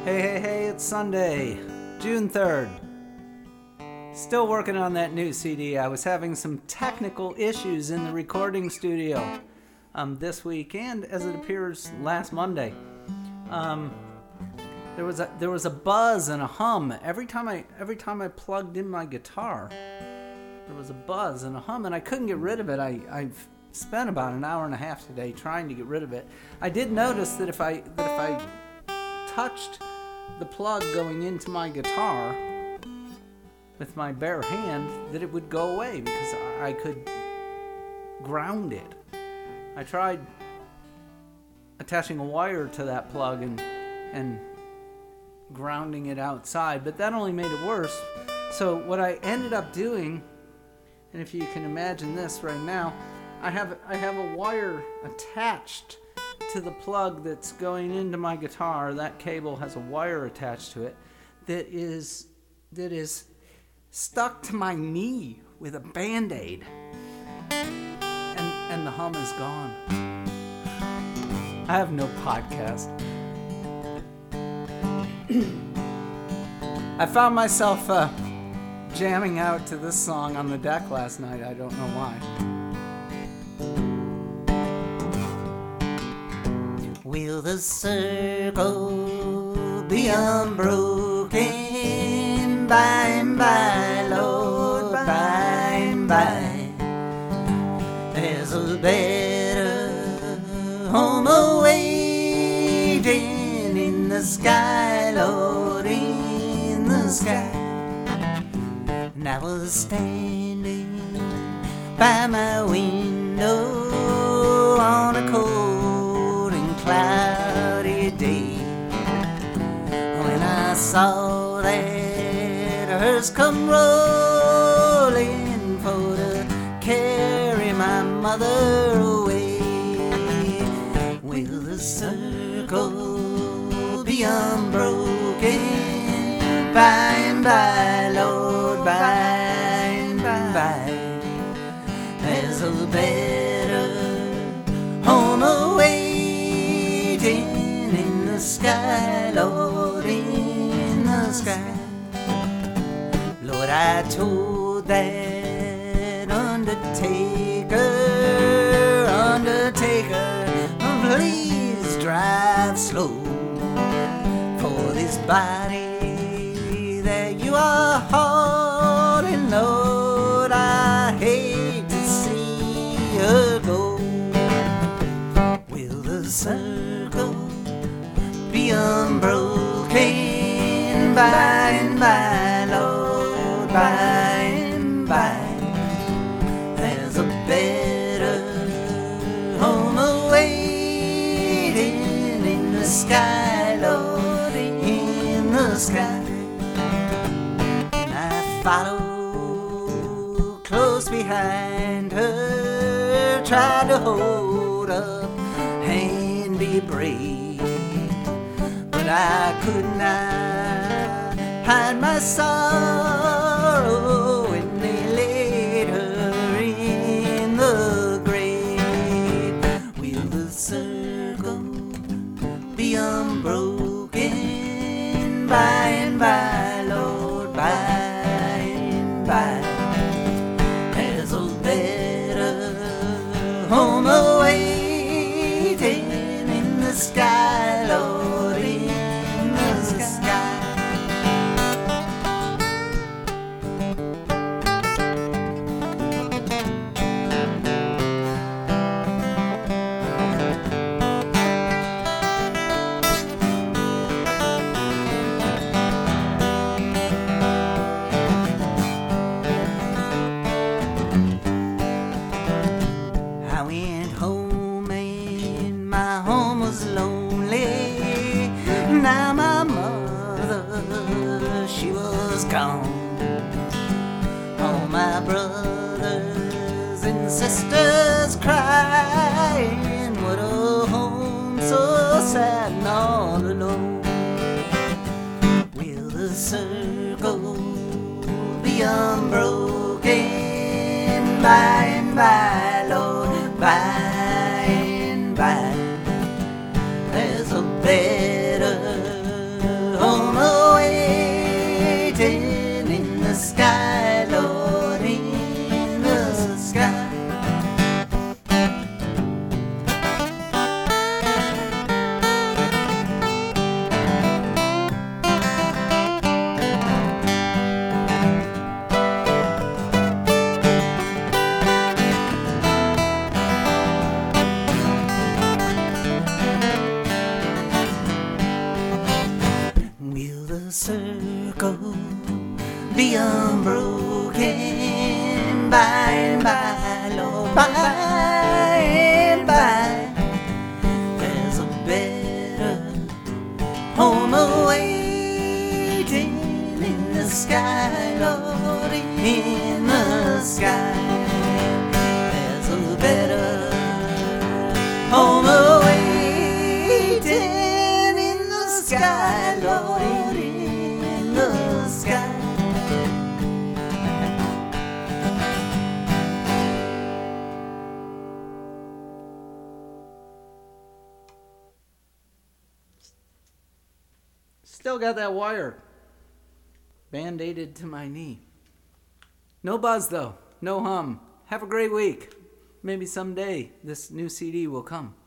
Hey, it's Sunday, June 3rd. Still working on that new CD. I was having some technical issues in the recording studio this week, and as it appears, last Monday. There was a buzz and a hum every time I plugged in my guitar. There was a buzz and a hum, and I couldn't get rid of it. I've spent about an hour and a half today trying to get rid of it. I did notice that if I touched the plug going into my guitar with my bare hand, that it would go away because I could ground it. I tried attaching a wire to that plug and grounding it outside, but that only made it worse. So what I ended up doing, and if you can imagine this right now, I have a wire attached to the plug that's going into my guitar. That cable has a wire attached to it that is stuck to my knee with a Band-Aid, and the hum is gone. I have no podcast. I found myself jamming out to this song on the deck last night. I don't know why. Will the circle be unbroken by and by, Lord, by and by? There's a better home awaiting in the sky, Lord, in the sky. And I was standing by my window on a cold and cloudy day when I saw that hearse come rolling for to carry my mother away. Will the circle be unbroken by and by, Lord, by and by? There's a better home awaiting in the sky, Lord, in the sky. Lord, I told that undertaker, please drive slow, for this body that you are holding, Lord, I hate to see her go. Will the circle be unbroken by and by, Lord, by and by? There's a better home awaiting in the sky, Lord, in the sky. And I followed close behind her, tried to hold up and be brave, but I could not hide my sorrow when they laid her in the grave. Will the circle be unbroken by and by, Lord, by and by? There's a better home awaiting in the sky, Lord, in the sky. I went home and my home was lonely. be unbroken by and by, Lord, by and by. There's a better home awaiting in the sky, Lord, in the sky. There's a better home awaiting in the sky, Lord, in the sky. Still got that wire band-aided to my knee. No buzz though, no hum. Have a great week. Maybe someday this new CD will come.